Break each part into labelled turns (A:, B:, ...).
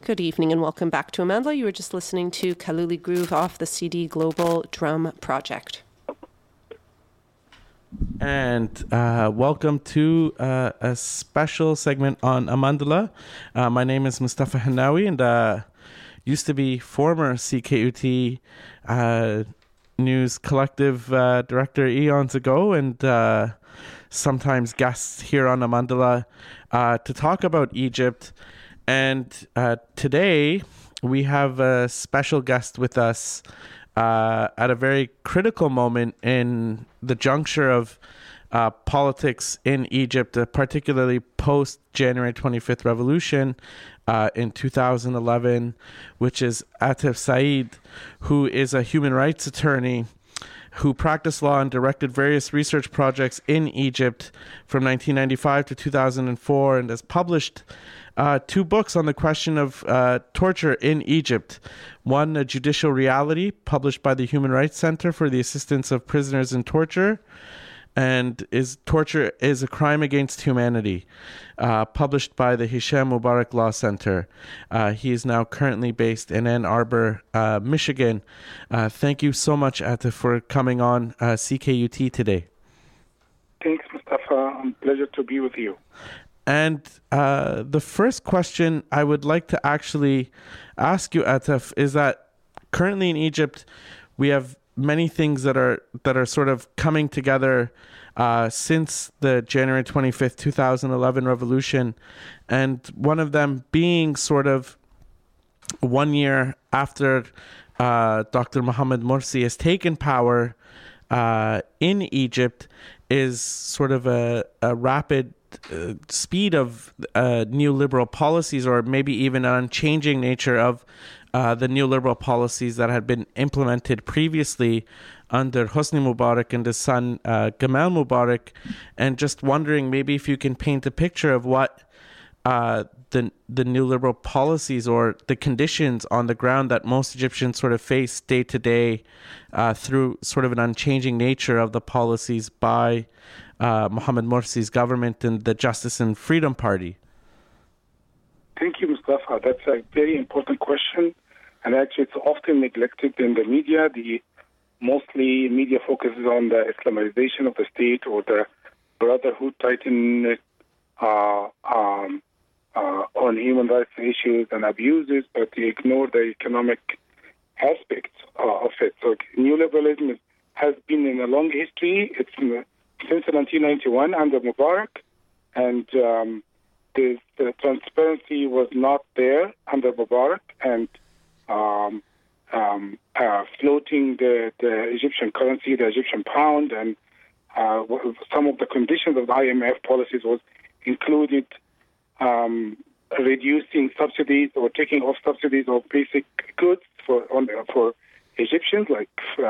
A: Good evening and welcome back to Amandla. You were just listening to Kaluli Groove off the CD Global Drum Project.
B: And welcome to a special segment on Amandla. My name is Mustafa Hanawi and used to be former CKUT News Collective director eons ago, and sometimes guests here on Amandla to talk about Egypt. And today we have a special guest with us at a very critical moment in the juncture of politics in Egypt, particularly post January 25th revolution in 2011, which is Atif Said, who is a human rights attorney who practiced law and directed various research projects in Egypt from 1995 to 2004 and has published 2 books on the question of torture in Egypt. One, A Judicial Reality, published by the Human Rights Center for the Assistance of Prisoners in Torture, and Torture is a Crime Against Humanity, published by the Hisham Mubarak Law Center. He is now currently based in Ann Arbor, Michigan. Thank you so much, Atif, for coming on CKUT today.
C: Thanks, Mustafa. Pleasure to be with you.
B: And the first question I would like to actually ask you, Atif, is that currently in Egypt, we have many things that are sort of coming together since the January 25th, 2011 revolution. And one of them being sort of 1 year after Dr. Mohamed Morsi has taken power in Egypt is sort of a rapid speed of neoliberal policies, or maybe even an unchanging nature of the neoliberal policies that had been implemented previously under Hosni Mubarak and his son Gamal Mubarak, and just wondering maybe if you can paint a picture of what the neoliberal policies or the conditions on the ground that most Egyptians sort of face day to day through sort of an unchanging nature of the policies by Mohamed Morsi's government and the Justice and Freedom Party.
C: Thank you, Mustafa. That's a very important question. And actually, it's often neglected in the media. Mostly media focuses on the Islamization of the state or the Brotherhood tighten on human rights issues and abuses, but they ignore the economic aspects of it. So neoliberalism has been in a long history. It's since 1991 under Mubarak, and the transparency was not there under Mubarak, and floating the Egyptian currency, the Egyptian pound, and some of the conditions of the IMF policies was included reducing subsidies or taking off subsidies of basic goods for Egyptians like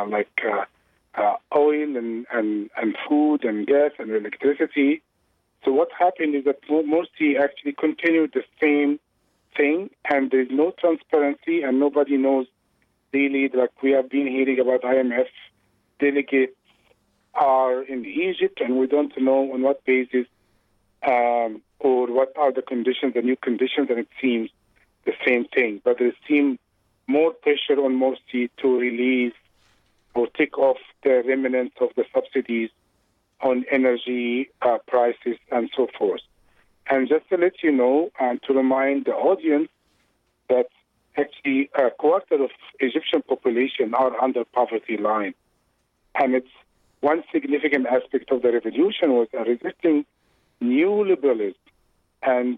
C: oil and food and gas and electricity. So what happened is that Morsi actually continued the same thing, and there's no transparency, and nobody knows really. Like we have been hearing about IMF delegates are in Egypt, and we don't know on what basis or what are the conditions, the new conditions, and it seems the same thing. But there seems more pressure on Morsi to release or take off the remnants of the subsidies on energy prices and so forth. And just to let you know and to remind the audience that actually a quarter of Egyptian population are under poverty line. And it's one significant aspect of the revolution was resisting neoliberalism and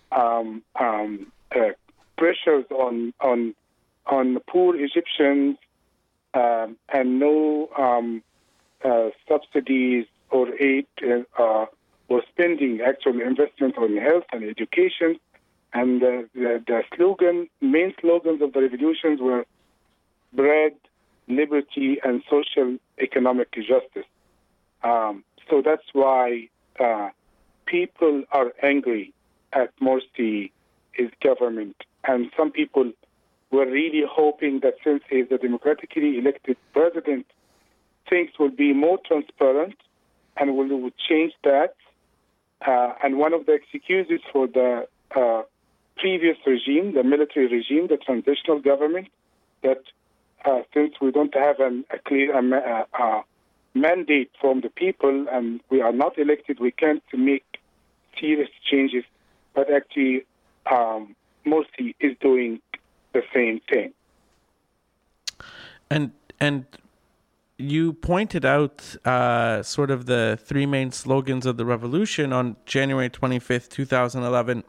C: pressures on poor Egyptians and no subsidies or aid or spending actual investment on health and education. And the main slogans of the revolutions were bread, liberty, and social economic justice. So that's why people are angry at Morsi's government. And some people were really hoping that since he's a democratically elected president, things will be more transparent and will change that. And one of the excuses for the previous regime, the military regime, the transitional government, that since we don't have a clear mandate from the people and we are not elected, we can't make serious changes. But actually, Morsi is doing the same thing.
B: And you pointed out sort of the three main slogans of the revolution on January 25th, 2011,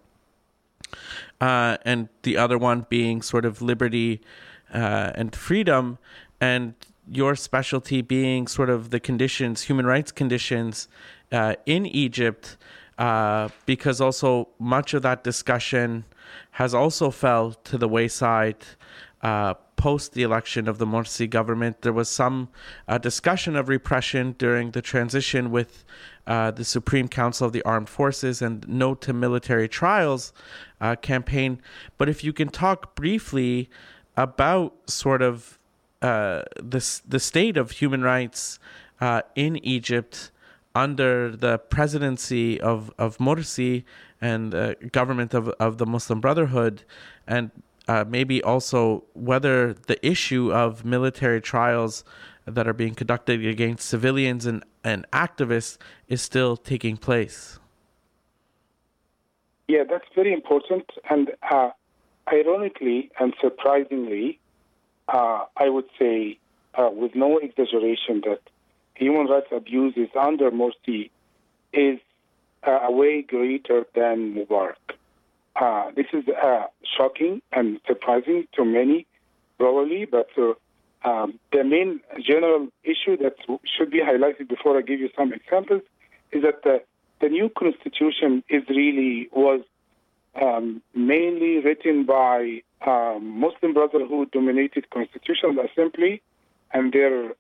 B: and the other one being sort of liberty and freedom, and your specialty being sort of the conditions, human rights conditions in Egypt, because also much of that discussion has also fell to the wayside post the election of the Morsi government. There was some discussion of repression during the transition with the Supreme Council of the Armed Forces and No to Military Trials campaign. But if you can talk briefly about sort of the state of human rights in Egypt under the presidency of Morsi and government of the Muslim Brotherhood, and maybe also whether the issue of military trials that are being conducted against civilians and activists is still taking place.
C: Yeah, that's very important. And ironically and surprisingly, I would say with no exaggeration that human rights abuses under Morsi is a way greater than Mubarak. This is shocking and surprising to many, probably, but the main general issue that should be highlighted before I give you some examples is that the new constitution was mainly written by Muslim Brotherhood-dominated Constitutional Assembly and their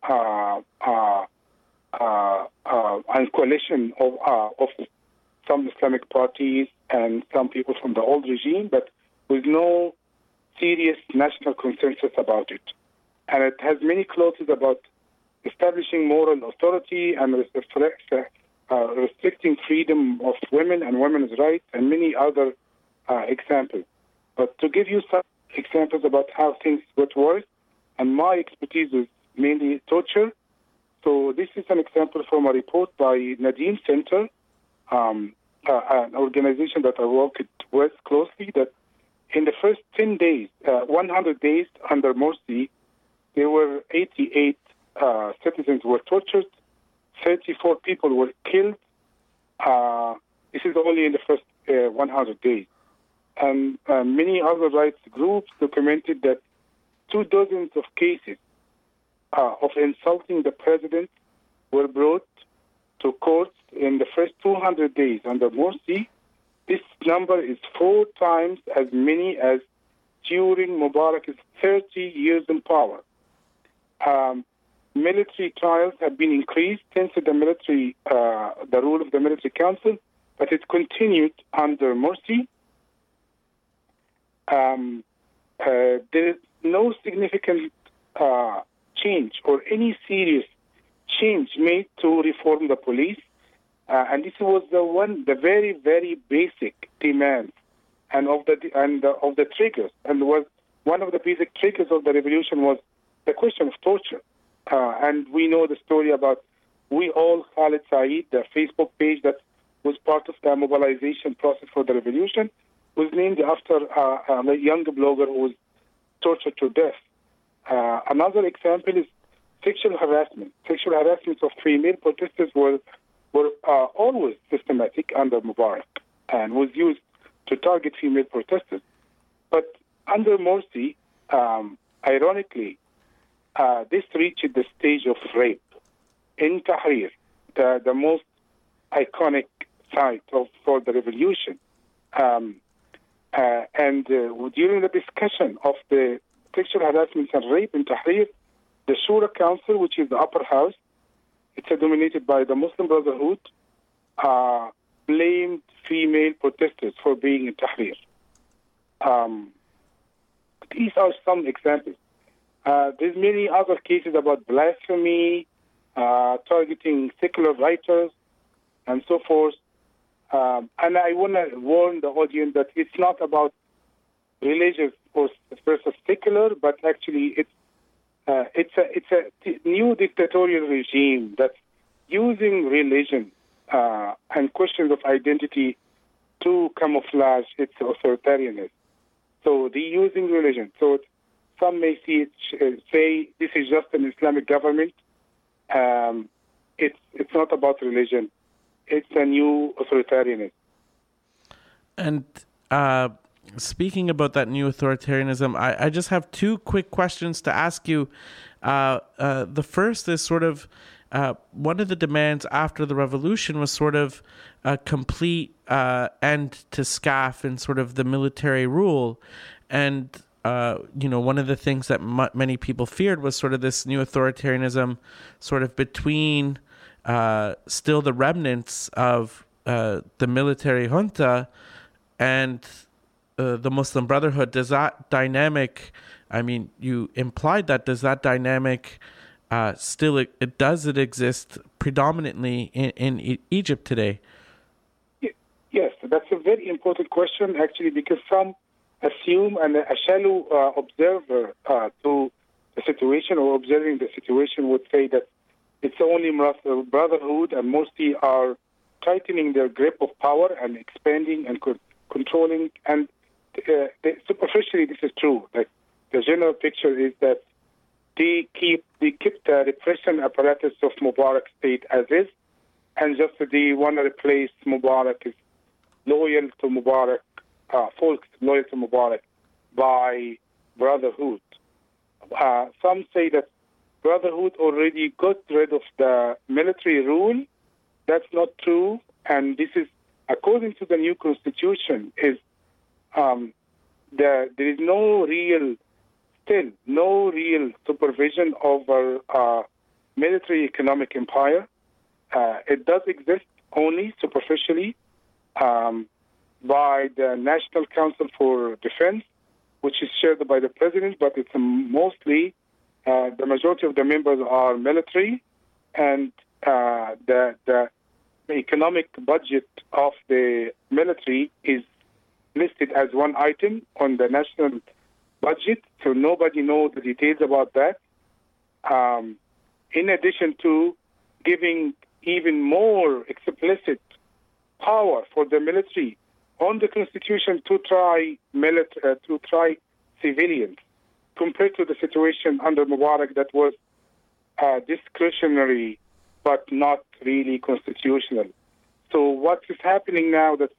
C: and coalition of some Islamic parties and some people from the old regime, but with no serious national consensus about it. And it has many clauses about establishing moral authority and restricting freedom of women and women's rights and many other examples. But to give you some examples about how things got worse, and my expertise is mainly torture. So this is an example from a report by Nadim Center, an organization that I work with closely, that in the first 10 days, 100 days under Morsi, there were 88 citizens were tortured, 34 people were killed. This is only in the first 100 days. And many other rights groups documented that 24 of cases of insulting the president were brought to courts in the first 200 days under Morsi. This number is 4 times as many as during Mubarak's 30 years in power. Military trials have been increased since the rule of the military council, but it continued under Morsi. There is no significant change or any serious change made to reform the police, and this was the very, very basic demands and of the triggers. And was one of the basic triggers of the revolution was the question of torture. And we know the story about We All Khalid Said, the Facebook page that was part of the mobilization process for the revolution, was named after a young blogger who was tortured to death. Another example is sexual harassment. Sexual harassment of female protesters were always systematic under Mubarak and was used to target female protesters. But under Morsi, ironically, this reached the stage of rape in Tahrir, the most iconic site for the revolution. And during the discussion of the sexual harassment and rape in Tahrir, the Shura Council, which is the upper house, it's dominated by the Muslim Brotherhood, blamed female protesters for being in Tahrir. These are some examples. There's many other cases about blasphemy, targeting secular writers, and so forth. And I want to warn the audience that it's not about religious versus secular, but actually it's a new dictatorial regime that's using religion and questions of identity to camouflage its authoritarianism. So they're using religion. So some may see it, say this is just an Islamic government. It's not about religion. It's a new authoritarianism.
B: And speaking about that new authoritarianism, I just have two quick questions to ask you. The first is sort of one of the demands after the revolution was sort of a complete end to SCAF and sort of the military rule. And, one of the things that many people feared was sort of this new authoritarianism sort of between still the remnants of the military junta and the Muslim Brotherhood. Does that dynamic, I mean, you implied that, does that dynamic still, does it exist predominantly in Egypt today?
C: Yes, that's a very important question, actually, because some assume, and a shallow observer to the situation or observing the situation would say that it's only Brotherhood and Morsi are tightening their grip of power and expanding and controlling. And superficially, this is true. Like, the general picture is that they keep the repression apparatus of Mubarak state as is, and just they want to replace Mubarak is loyal to Mubarak, folks loyal to Mubarak by Brotherhood. Some say that Brotherhood already got rid of the military rule. That's not true, and this is according to the new constitution. There is no real supervision over military economic empire. It does exist only superficially by the National Council for Defense, which is chaired by the president, but it's mostly the majority of the members are military, and the economic budget of the military is listed as one item on the national budget, so nobody knows the details about that. In addition to giving even more explicit power for the military on the constitution to try civilians, compared to the situation under Mubarak that was discretionary but not really constitutional. So what is happening now that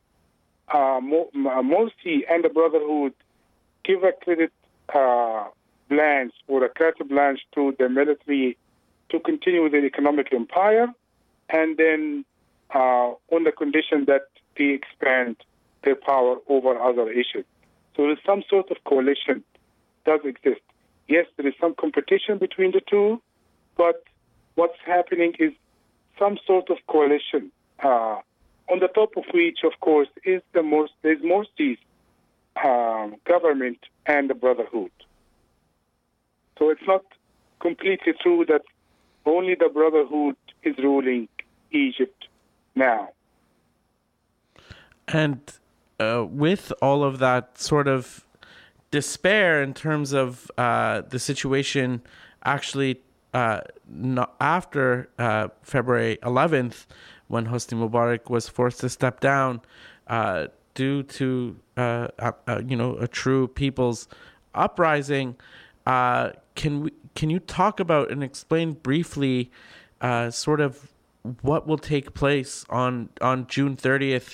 C: Morsi and the Brotherhood give a credit blanche or a carte blanche to the military to continue with the economic empire, and then on the condition that they expand their power over other issues. So there's some sort of coalition does exist. Yes, there is some competition between the two, but what's happening is some sort of coalition, on the top of which, of course, is Morsi's government and the Brotherhood. So it's not completely true that only the Brotherhood is ruling Egypt now.
B: And with all of that sort of despair in terms of the situation actually after February 11th, when Hosni Mubarak was forced to step down due to a true people's uprising, can you talk about and explain briefly sort of what will take place on June 30th,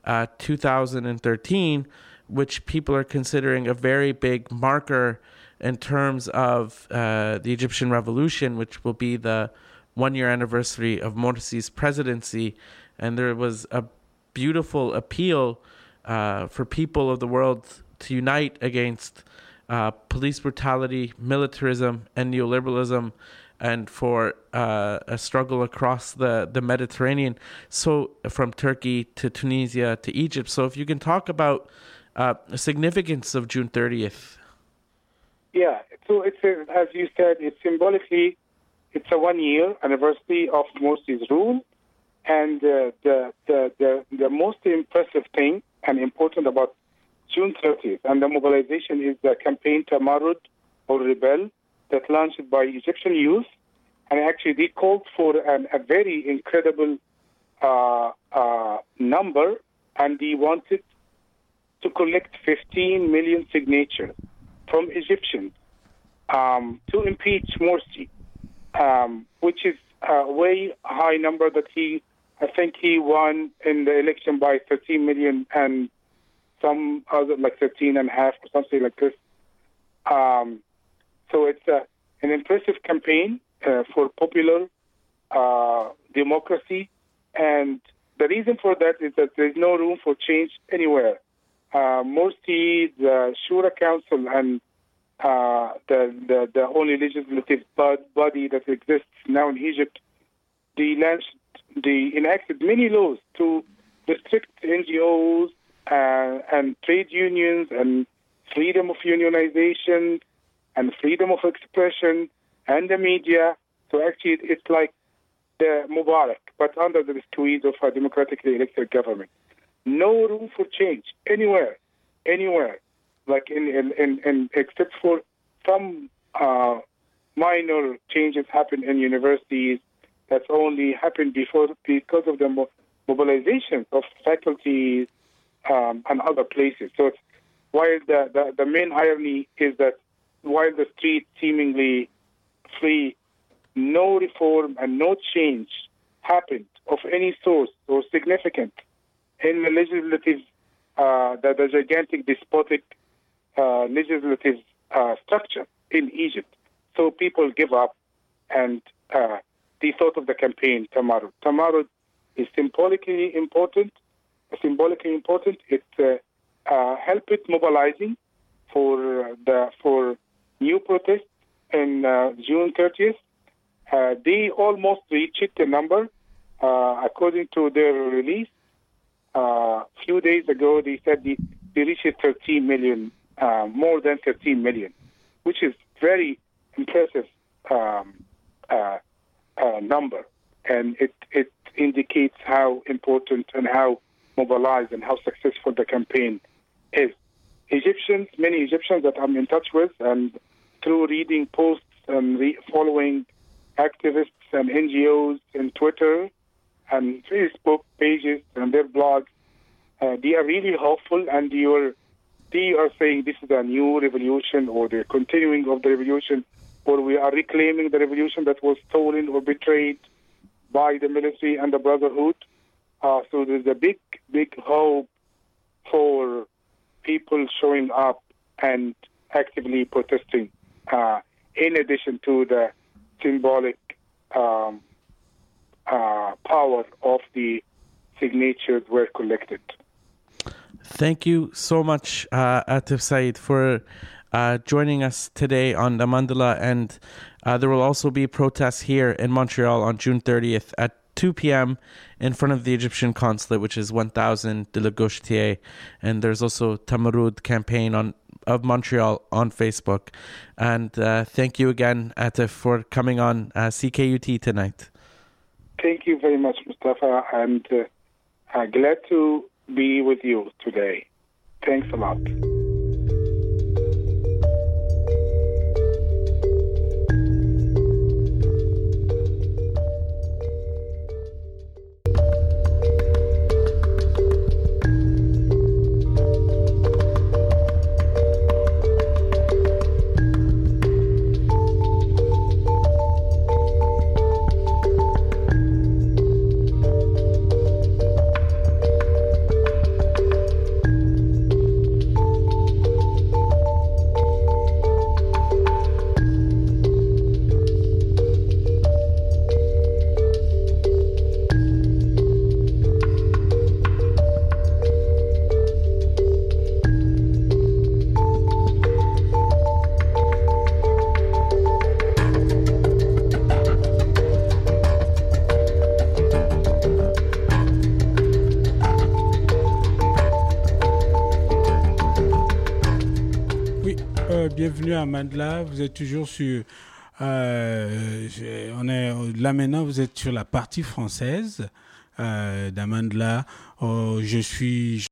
B: 2013, which people are considering a very big marker in terms of the Egyptian Revolution, which will be the one-year anniversary of Morsi's presidency. And there was a beautiful appeal for people of the world to unite against police brutality, militarism, and neoliberalism, and for a struggle across the Mediterranean, so from Turkey to Tunisia to Egypt. So if you can talk about the significance of June 30th.
C: Yeah, so as you said, it's symbolically, it's a one-year anniversary of Morsi's rule, and the most impressive thing and important about June 30th. And the mobilization is the campaign Tamarud or Rebel that launched by Egyptian youth. And actually, they called for a very incredible number, and they wanted to collect 15 million signatures from Egyptians to impeach Morsi, which is a way high number that I think he won in the election by 13 million and some other, like 13 and a half or something like this. So it's an impressive campaign for popular democracy. And the reason for that is that there's no room for change anywhere. Morsi, the Shura Council, and the only legislative body that exists now in Egypt, they enacted many laws to restrict NGOs and trade unions and freedom of unionization and freedom of expression and the media. So actually, it's like the Mubarak, but under the squeeze of a democratically elected government. No room for change anywhere, like in except for some minor changes happen in universities. That's only happened because of the mobilization of faculties and other places. So while the main irony is that while the streets seemingly free, no reform and no change happened of any source or significant in the legislative, the gigantic despotic legislative structure in Egypt. So people give up, and they thought of the campaign Tamarud. Tamarud is symbolically important. It's help it mobilizing for new protests in June 30th. They almost reached the number. According to their release, a few days ago, they said they reached 13 million, more than 13 million, which is very impressive number. And it indicates how important and how mobilized and how successful the campaign is. Many Egyptians that I'm in touch with, and through reading posts and following activists and NGOs in Twitter and Facebook pages and their blogs, they are really hopeful, and they are saying this is a new revolution, or the continuing of the revolution, or we are reclaiming the revolution that was stolen or betrayed by the military and the Brotherhood. So there's a big hope for people showing up and actively protesting, in addition to the symbolic power of the signatures were collected.
B: Thank you so much, Atif Said, for joining us today on the Mandala. And there will also be protests here in Montreal on June 30th at 2 p.m. in front of the Egyptian consulate, which is 1000 de la Gauchetier. And there's also Tamarud campaign of Montreal on Facebook. And thank you again, Atif, for coming on CKUT tonight.
C: Thank you very much, Mustafa, and glad to be with you today. Thanks a lot.
D: Bienvenue à Mandla, vous êtes toujours sur... là maintenant, vous êtes sur la partie française d'Amandla. Je suis